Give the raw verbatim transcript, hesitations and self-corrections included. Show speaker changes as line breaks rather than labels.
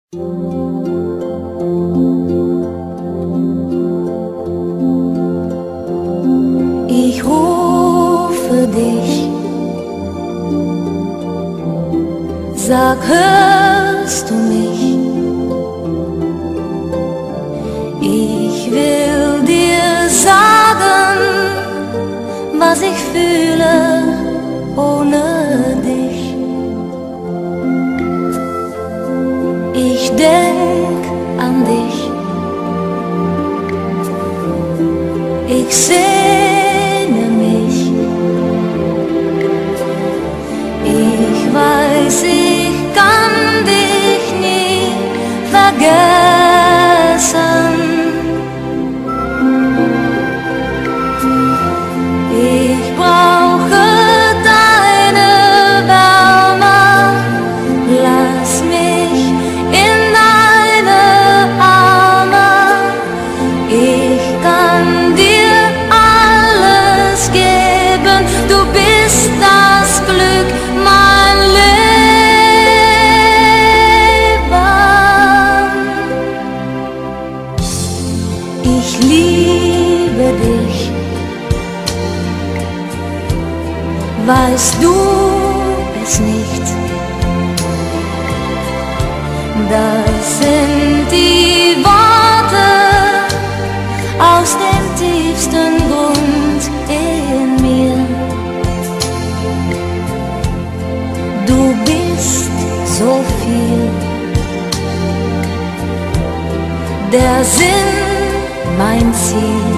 Ich rufe dich, sag, hörst du mich? Ich will dir sagen, was ich fühle ohne dich. Ich denk an dich, ich sehne mich, ich weiß, ich kann dich nie vergessen. Ich brauche deine Wärme, lass mich in deine Arme. Ich kann dir alles geben, du bist das Glück, mein Leben. Ich liebe dich, weißt du es nicht? Das sind die Worte aus dem tiefsten Grund in mir. Du bist so viel, der Sinn, mein Ziel.